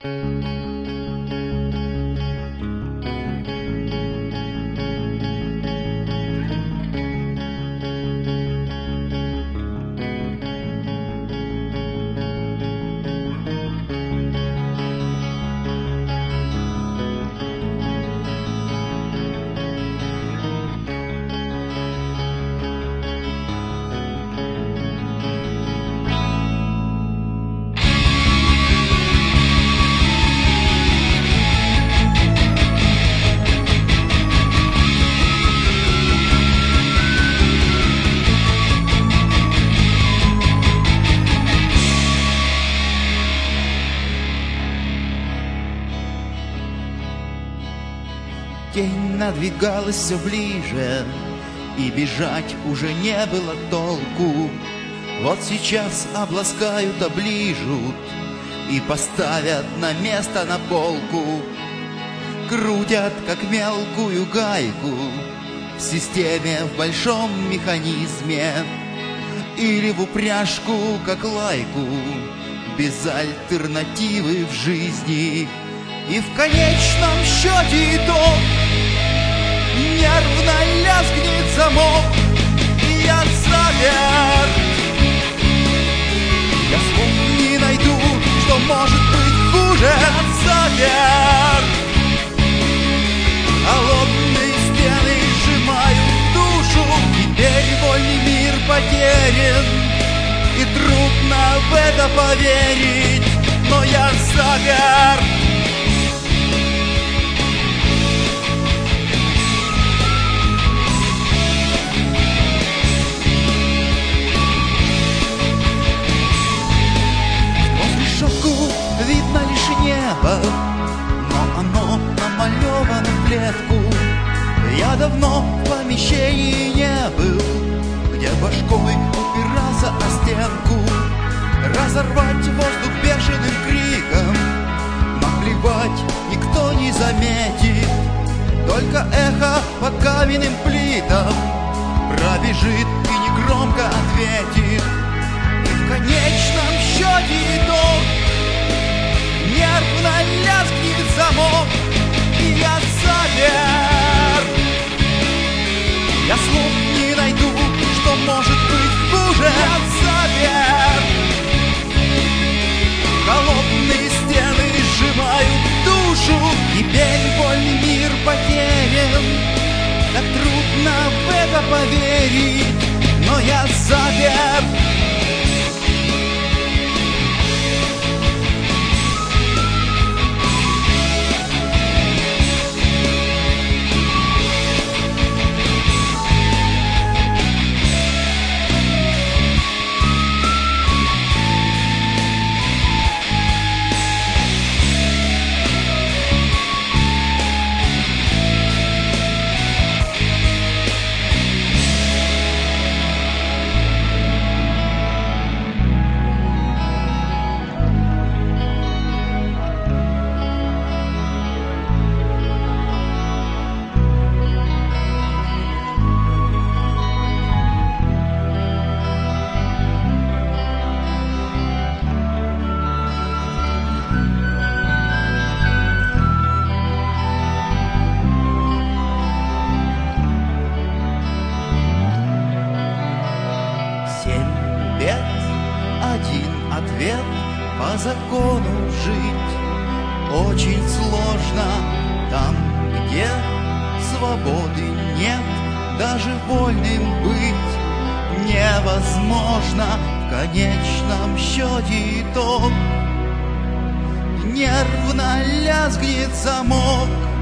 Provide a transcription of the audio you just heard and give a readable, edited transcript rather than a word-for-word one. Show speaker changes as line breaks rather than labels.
Тень надвигалась все ближе, и бежать уже не было толку. Вот сейчас обласкают, оближут и поставят на место на полку. Крутят, как мелкую гайку, в системе, в большом механизме, или в упряжку, как лайку, без альтернативы в жизни. И в конечном счете итог: нервно лязгнет замок, и я запер. Я слов не найду, что может быть хуже. Запер. Холодные стены сжимают душу. Теперь вольный мир потерян, и трудно в это поверить, но я запер. Видно лишь небо, но оно намалевано в клетку. Я давно в помещении не был, где башкой упирался о стенку. Разорвать воздух бешеным криком, наплевать, никто не заметит. Только эхо по каменным плитам пробежит и негромко ответит. И в конечном счете итог: нервно лязгнет замок, и я запер. Я слов не найду, что может быть хуже. Я запер. Холодные стены сжимают душу. Теперь вольный мир потерян. Так трудно в это поверить, но я запер. Один ответ: по закону жить очень сложно. Там, где свободы нет, даже вольным быть невозможно. В конечном счете итог: нервно лязгнет замок,